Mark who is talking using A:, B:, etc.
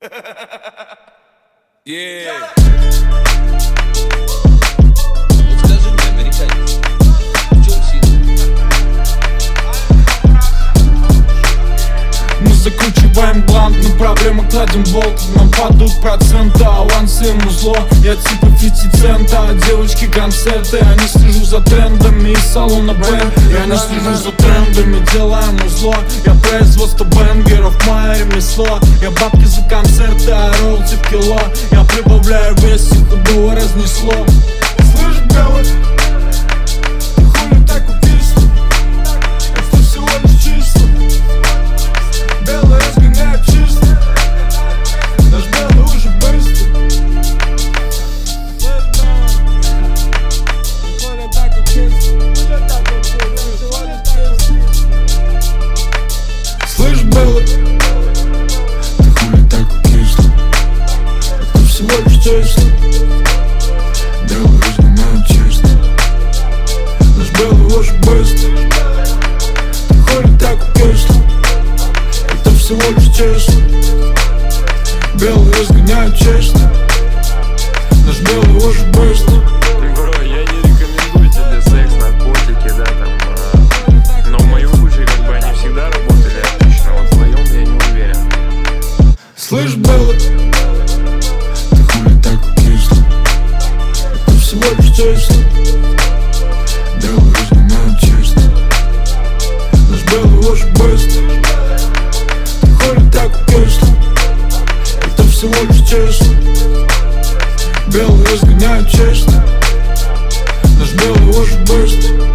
A: Yeah. Вот скажи мне, американец, в чем сила?
B: Мы закручиваем бланк, на проблемы кладем болт. Нам падают проценты, авансы ему зло. Я типа 50 цента, а девочки концерты. Я не слежу за трендами из салона Б. Я не слежу за трендами, делаем узло. Я производство бенгеров, мое ремесло. Я бабки за концерты, а роялти в кило. Я прибавляю вес, и худого разнесло. Слышь, белый, ты хули так уписан? Это всего лишь чисто. Белый разгоняет чисто. Наш белый уже быстро. Слышь, белый, ты хули так кисло? Это всего лишь чисто. Белый разгоняет чисто. Наш белый уже быстро. Ты хули так кисло? Это всего лишь честно. Белый разгоняет честно. Наш белый уже быстро.
C: Бро, я не рекомендую тебе секс, наркотики, да, там. Но в моем случае, как бы, они всегда работали отлично. Вот в твоем я не уверен.
B: Слышь, белый, ты хули так кисло? Это всего лишь честно. Белый разгоняет честно. Наш белый уже быстро. Ты хули так кисло? Это всего лишь честно. Белый разгоняет честно. Наш белый уже быстро.